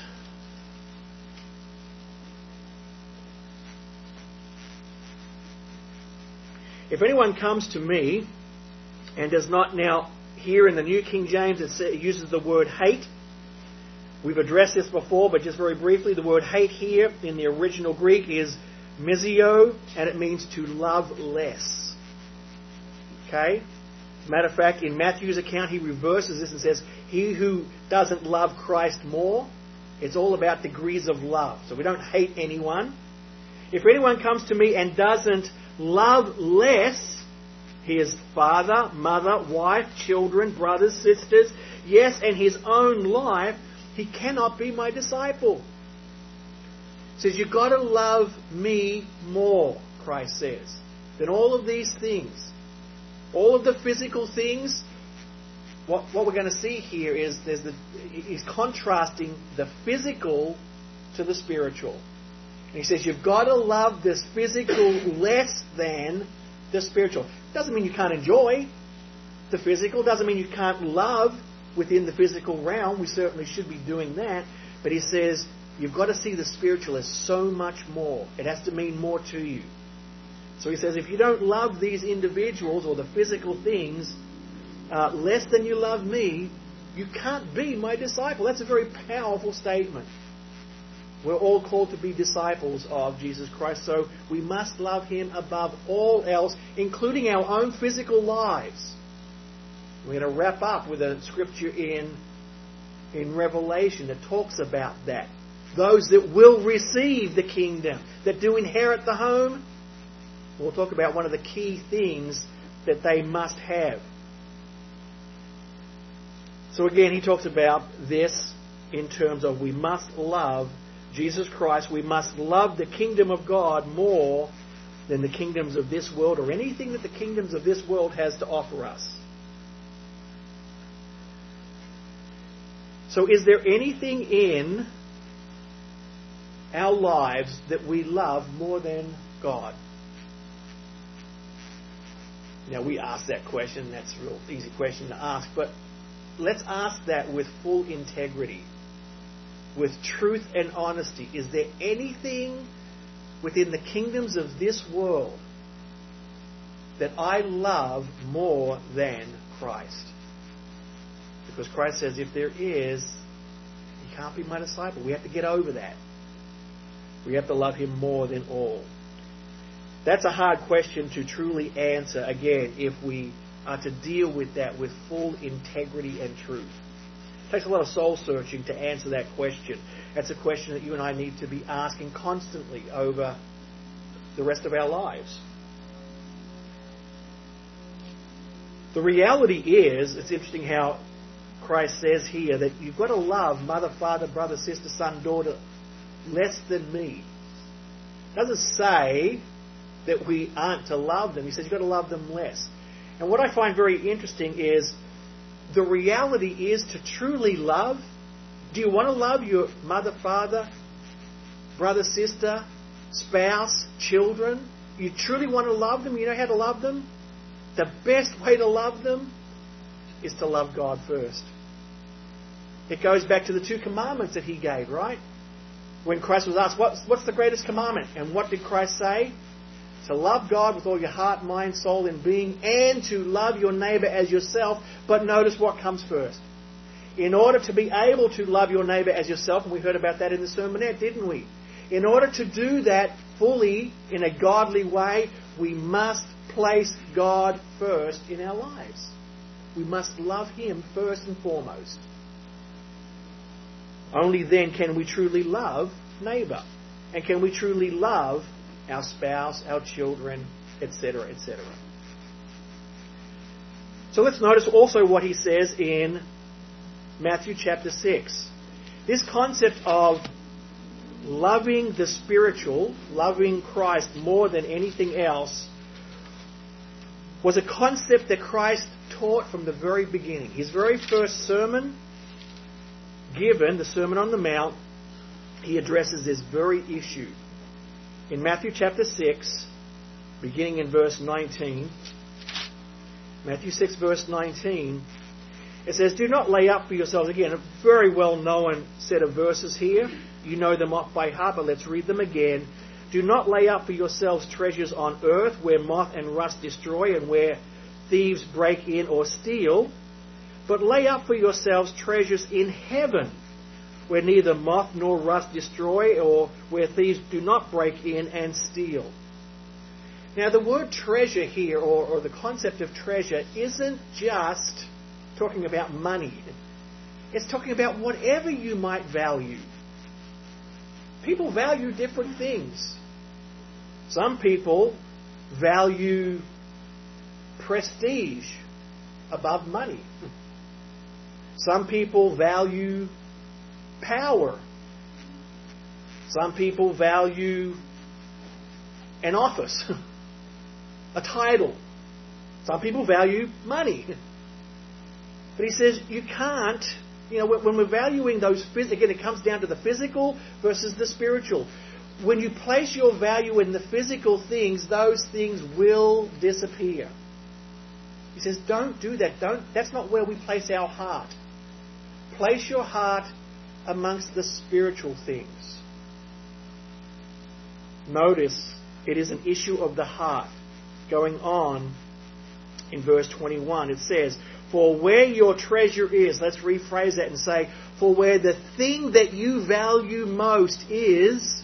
[SPEAKER 1] If anyone comes to me and does not, now here in the New King James it uses the word hate. We've addressed this before, but just very briefly, the word hate here in the original Greek is misio, and it means to love less. Okay? As a matter of fact, in Matthew's account, he reverses this and says, he who doesn't love Christ more, it's all about degrees of love. So we don't hate anyone. If anyone comes to me and doesn't love less his father, mother, wife, children, brothers, sisters, yes, and his own life, he cannot be my disciple. He says, you've got to love me more, Christ says, than all of these things. All of the physical things, what we're going to see here is he's contrasting the physical to the spiritual. And he says, you've got to love this physical less than the spiritual. Doesn't mean you can't enjoy the physical. Doesn't mean you can't love within the physical realm. We certainly should be doing that. But he says, you've got to see the spiritual as so much more. It has to mean more to you. So he says, if you don't love these individuals or the physical things less than you love me, you can't be my disciple. That's a very powerful statement. We're all called to be disciples of Jesus Christ, so we must love Him above all else, including our own physical lives. We're going to wrap up with a scripture in Revelation that talks about that. Those that will receive the kingdom, that do inherit the home, we'll talk about one of the key things that they must have. So again, he talks about this in terms of we must love Jesus Christ. We must love the kingdom of God more than the kingdoms of this world or anything that the kingdoms of this world has to offer us. So is there anything in our lives that we love more than God? Now we ask that question. That's a real easy question to ask. But let's ask that with full integrity. With truth and honesty. Is there anything within the kingdoms of this world that I love more than Christ? Because Christ says if there is, you can't be my disciple. We have to get over that. We have to love Him more than all. That's a hard question to truly answer, again, if we are to deal with that with full integrity and truth. It takes a lot of soul searching to answer that question. That's a question that you and I need to be asking constantly over the rest of our lives. The reality is, it's interesting how Christ says here that you've got to love mother, father, brother, sister, son, daughter less than me. It doesn't say that we aren't to love them. He says you've got to love them less. And what I find very interesting is the reality is to truly love. Do you want to love your mother, father, brother, sister, spouse, children? You truly want to love them? You know how to love them? The best way to love them is to love God first. It goes back to the 2 commandments that He gave, right? When Christ was asked, what's the greatest commandment? And what did Christ say? To love God with all your heart, mind, soul, and being, and to love your neighbour as yourself. But notice what comes first. In order to be able to love your neighbour as yourself, and we heard about that in the sermonette, didn't we? In order to do that fully, in a godly way, we must place God first in our lives. We must love Him first and foremost. Only then can we truly love neighbour. And can we truly love our spouse, our children, etc., etc. So let's notice also what He says in Matthew chapter 6. This concept of loving the spiritual, loving Christ more than anything else, was a concept that Christ taught from the very beginning. His very first sermon given, the Sermon on the Mount, He addresses this very issue. In Matthew chapter 6, beginning in verse 19, Matthew 6 verse 19, it says, "Do not lay up for yourselves," again, a very well-known set of verses here. You know them off by heart, but let's read them again. "Do not lay up for yourselves treasures on earth, where moth and rust destroy, and where thieves break in or steal. But lay up for yourselves treasures in heaven, where neither moth nor rust destroy, or where thieves do not break in and steal." Now the word treasure here, or the concept of treasure, isn't just talking about money. It's talking about whatever you might value. People value different things. Some people value prestige above money. Some people value power. Some people value an office, a title. Some people value money. But He says you can't, when we're valuing those, again, it comes down to the physical versus the spiritual. When you place your value in the physical things, those things will disappear. He says, don't do that. That's not where we place our heart. Place your heart amongst the spiritual things. Notice, it is an issue of the heart. Going on in verse 21, it says, "For where your treasure is," let's rephrase that and say, for where the thing that you value most is,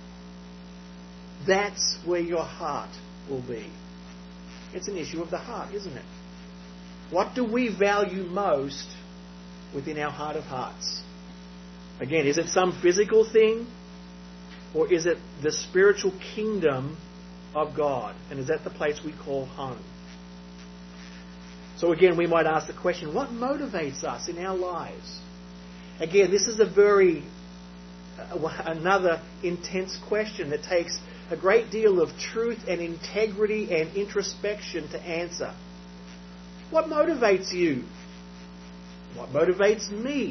[SPEAKER 1] that's where your heart will be. It's an issue of the heart, isn't it? What do we value most within our heart of hearts? Again, is it some physical thing? Or is it the spiritual kingdom of God? And is that the place we call home? So again, we might ask the question, what motivates us in our lives? Again, this is another intense question that takes a great deal of truth and integrity and introspection to answer. What motivates you? What motivates me?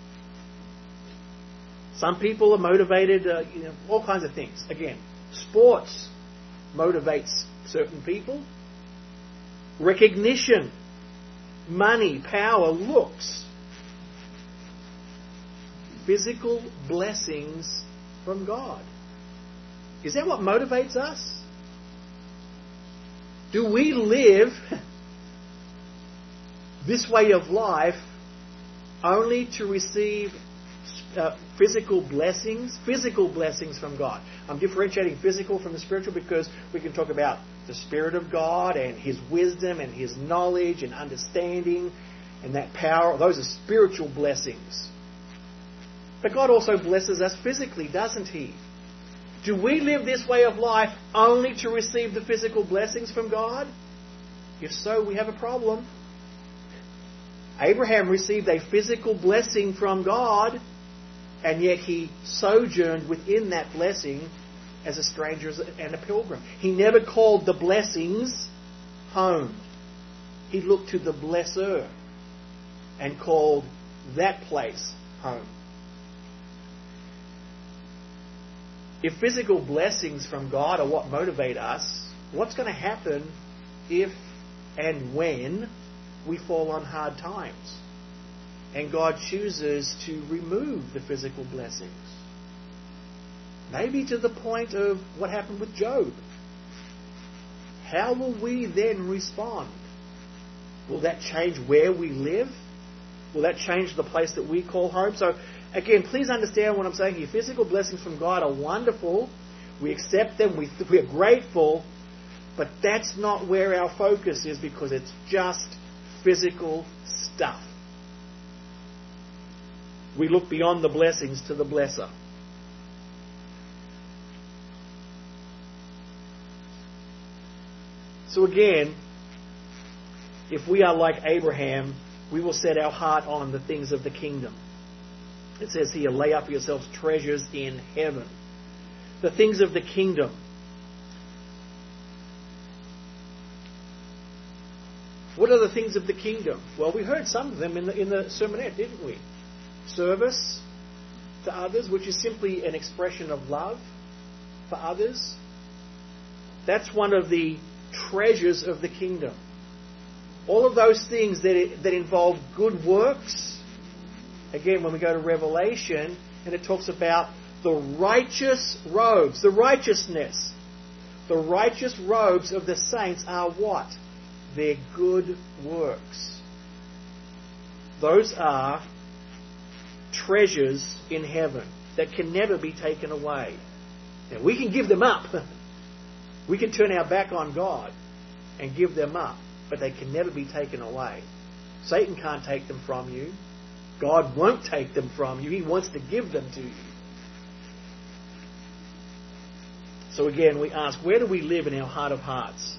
[SPEAKER 1] Some people are motivated, all kinds of things. Again, sports motivates certain people. Recognition, money, power, looks. Physical blessings from God. Is that what motivates us? Do we live this way of life only to receive physical blessings from God. I'm differentiating physical from the spiritual because we can talk about the Spirit of God and His wisdom and His knowledge and understanding and that power. Those are spiritual blessings. But God also blesses us physically, doesn't He? Do we live this way of life only to receive the physical blessings from God? If so, we have a problem. Abraham received a physical blessing from God, and yet he sojourned within that blessing as a stranger and a pilgrim. He never called the blessings home. He looked to the blesser and called that place home. If physical blessings from God are what motivate us, what's going to happen if and when we fall on hard times and God chooses to remove the physical blessings? Maybe to the point of what happened with Job. How will we then respond? Will that change where we live? Will that change the place that we call home? So again, please understand what I'm saying here. Physical blessings from God are wonderful. We accept them. We're grateful. But that's not where our focus is, because it's just physical stuff. We look beyond the blessings to the blesser. So again, if we are like Abraham, we will set our heart on the things of the kingdom. It says here, lay up for yourselves treasures in heaven. The things of the kingdom. What are the things of the kingdom? Well, we heard some of them in the sermonette, didn't we? Service to others, which is simply an expression of love for others. That's one of the treasures of the kingdom. All of those things that involve good works. Again, when we go to Revelation, and it talks about the righteous robes, the righteousness. The righteous robes of the saints are what? Their good works. Those are treasures in heaven that can never be taken away. Now, we can give them up. We can turn our back on God and give them up, but they can never be taken away. Satan can't take them from you. God won't take them from you. He wants to give them to you. So again, we ask, where do we live in our heart of hearts?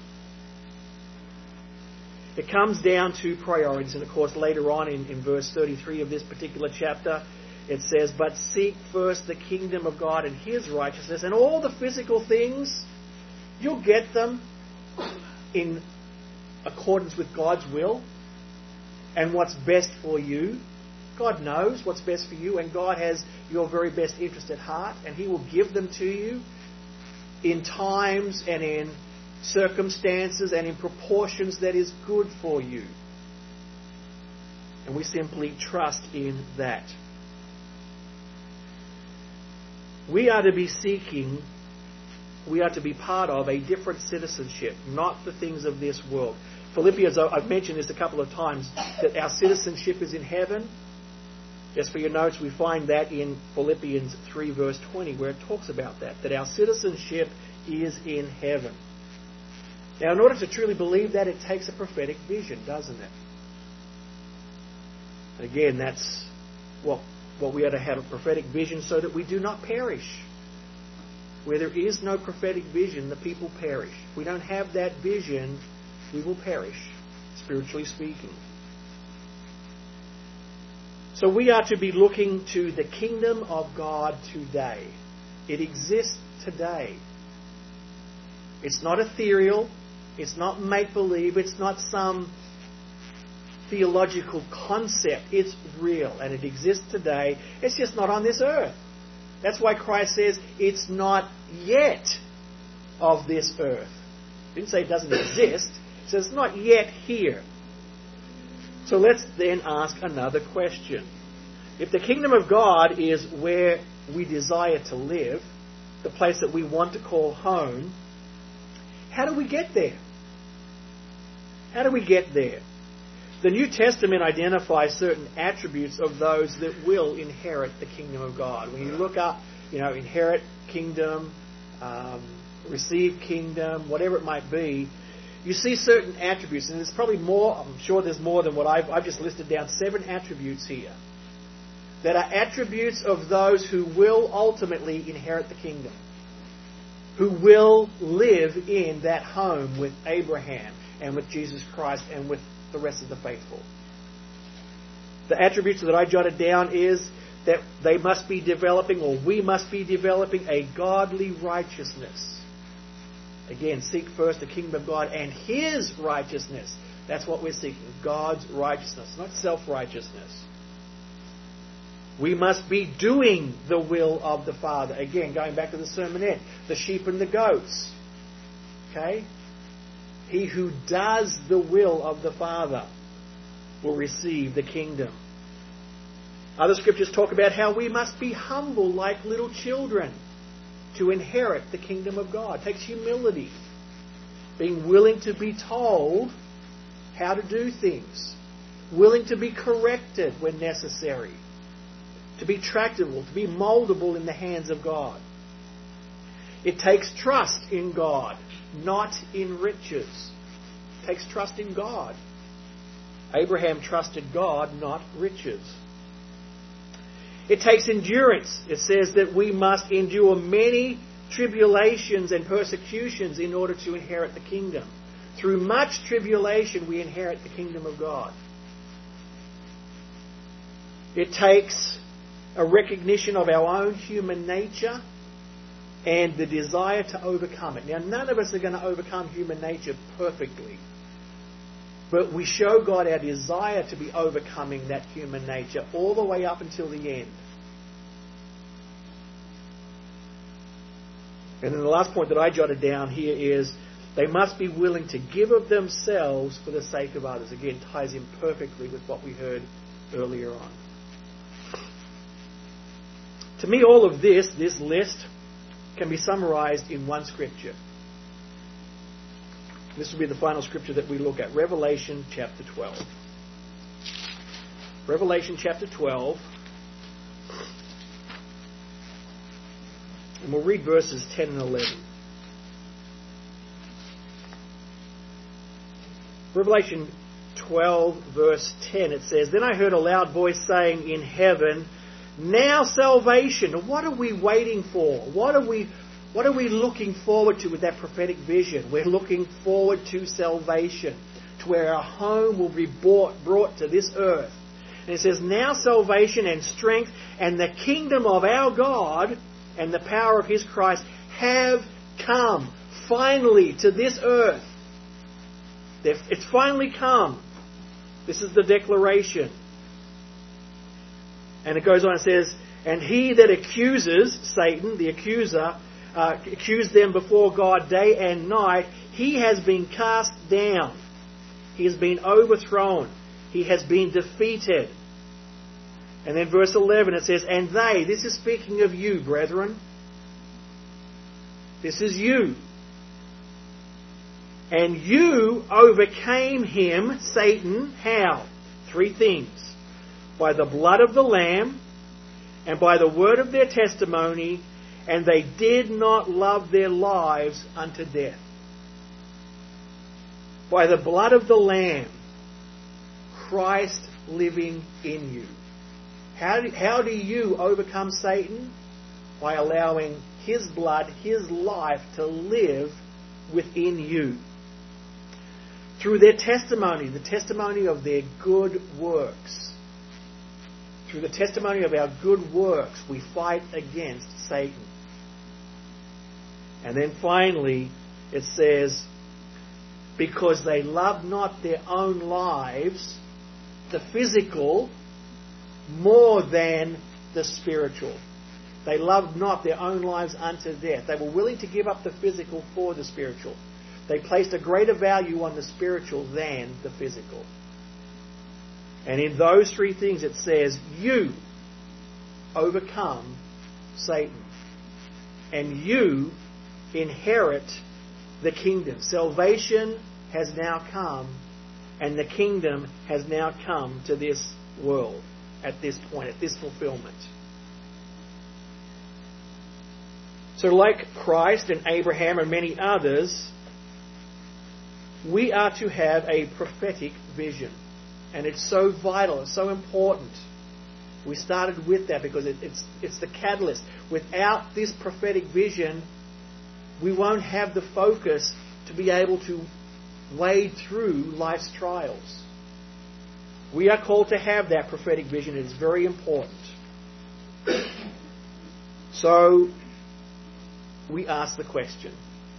[SPEAKER 1] It comes down to priorities. And of course, later on in verse 33 of this particular chapter, it says, but seek first the kingdom of God and His righteousness, and all the physical things, you'll get them in accordance with God's will and what's best for you. God knows what's best for you, and God has your very best interest at heart, and He will give them to you in times and in circumstances and in proportions that is good for you. And we simply trust in that. We are to be seeking, we are to be part of a different citizenship, not the things of this world. Philippians, I've mentioned this a couple of times, that our citizenship is in heaven. Just for your notes, we find that in Philippians 3 verse 20, where it talks about that our citizenship is in heaven. Now, in order to truly believe that, it takes a prophetic vision, doesn't it? Again, that's what we are to have, a prophetic vision, so that we do not perish. Where there is no prophetic vision, the people perish. If we don't have that vision, we will perish, spiritually speaking. So we are to be looking to the kingdom of God today. It exists today. It's not ethereal. It's not make-believe. It's not some theological concept. It's real, and it exists today. It's just not on this earth. That's why Christ says it's not yet of this earth. He didn't say it doesn't exist. He says it's not yet here. So let's then ask another question. If the kingdom of God is where we desire to live, the place that we want to call home, how do we get there? How do we get there? The New Testament identifies certain attributes of those that will inherit the kingdom of God. When you look up, inherit kingdom, receive kingdom, whatever it might be, you see certain attributes, and there's probably more. I'm sure there's more than what I've just listed down. 7 attributes here that are attributes of those who will ultimately inherit the kingdom, who will live in that home with Abraham and with Jesus Christ and with the rest of the faithful. The attributes that I jotted down is that they must be developing, or we must be developing, a godly righteousness. Again, seek first the kingdom of God and His righteousness. That's what we're seeking, God's righteousness, not self-righteousness. We must be doing the will of the Father. Again, going back to the sermonette, the sheep and the goats. Okay? He who does the will of the Father will receive the kingdom. Other scriptures talk about how we must be humble like little children to inherit the kingdom of God. It takes humility. Being willing to be told how to do things. Willing to be corrected when necessary. To be tractable, to be moldable in the hands of God. It takes trust in God, not in riches. It takes trust in God. Abraham trusted God, not riches. It takes endurance. It says that we must endure many tribulations and persecutions in order to inherit the kingdom. Through much tribulation we inherit the kingdom of God. It takes a recognition of our own human nature and the desire to overcome it. Now, none of us are going to overcome human nature perfectly. But we show God our desire to be overcoming that human nature all the way up until the end. And then the last point that I jotted down here is they must be willing to give of themselves for the sake of others. Again, ties in perfectly with what we heard earlier on. To me, all of this list, can be summarized in one scripture. This will be the final scripture that we look at. Revelation chapter 12. Revelation chapter 12. And we'll read verses 10 and 11. Revelation 12 verse 10, it says, "Then I heard a loud voice saying in heaven, 'Now salvation.'" What are we waiting for? What are we looking forward to with that prophetic vision? We're looking forward to salvation, to where our home will be brought to this earth. And it says, "Now salvation and strength and the kingdom of our God and the power of His Christ have come finally to this earth." It's finally come. This is the declaration. And it goes on and says, "And he that accuses," Satan, the accuser, accused them before God day and night, he has been cast down. He has been overthrown. He has been defeated. And then verse 11 it says, "And they," this is speaking of you, brethren. This is you. "And you overcame him," Satan, how? 3 things. "By the blood of the Lamb, and by the word of their testimony, and they did not love their lives unto death." By the blood of the Lamb, Christ living in you. How do you overcome Satan? By allowing His blood, His life to live within you. Through their testimony, the testimony of their good works. Through the testimony of our good works, we fight against Satan. And then finally, it says, "Because they loved not their own lives," the physical, "more than the spiritual." They loved not their own lives unto death. They were willing to give up the physical for the spiritual. They placed a greater value on the spiritual than the physical. And in those 3 things it says, you overcome Satan. And you inherit the kingdom. Salvation has now come And the kingdom has now come to this world at this point, at this fulfillment. So like Christ and Abraham and many others, we are to have a prophetic vision. And it's so vital, it's so important. We started with that because it's the catalyst. Without this prophetic vision, we won't have the focus to be able to wade through life's trials. We are called to have that prophetic vision. It is very important. So, we ask the question,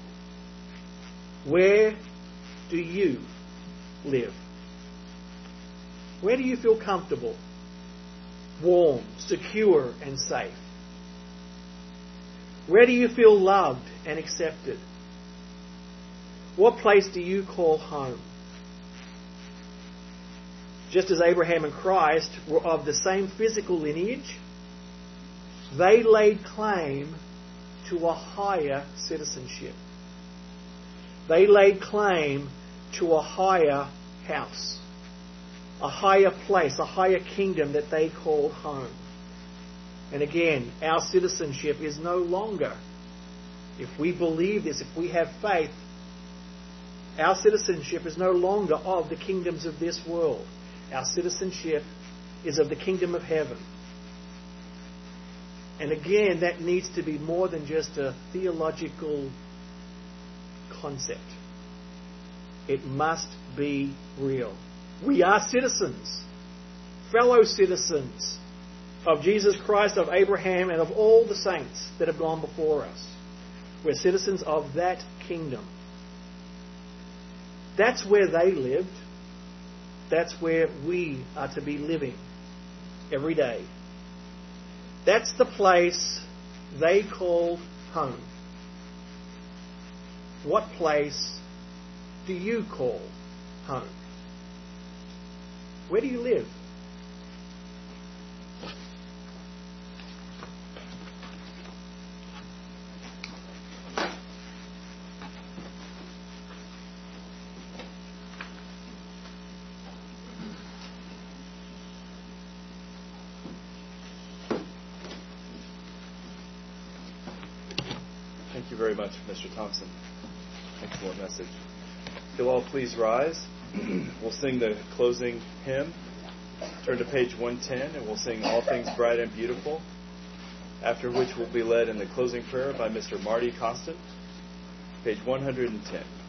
[SPEAKER 1] where do you live? Where do you feel comfortable, warm, secure, and safe? Where do you feel loved and accepted? What place do you call home? Just as Abraham and Christ were of the same physical lineage, they laid claim to a higher citizenship. They laid claim to a higher house, a higher place, a higher kingdom that they called home. And again, our citizenship is no longer, if we believe this, if we have faith, our citizenship is no longer of the kingdoms of this world. Our citizenship is of the kingdom of heaven. And again, that needs to be more than just a theological concept. It must be real. We are citizens, fellow citizens of Jesus Christ, of Abraham, and of all the saints that have gone before us. We're citizens of that kingdom. That's where they lived. That's where we are to be living every day. That's the place they called home. What place do you call home? Where do you live?
[SPEAKER 2] Thank you very much, Mr. Thompson. Excellent message. If you'll all please rise, we'll sing the closing hymn. Turn to page 110 and we'll sing All Things Bright and Beautiful, after which we'll be led in the closing prayer by Mr. Marty Costin, page 110.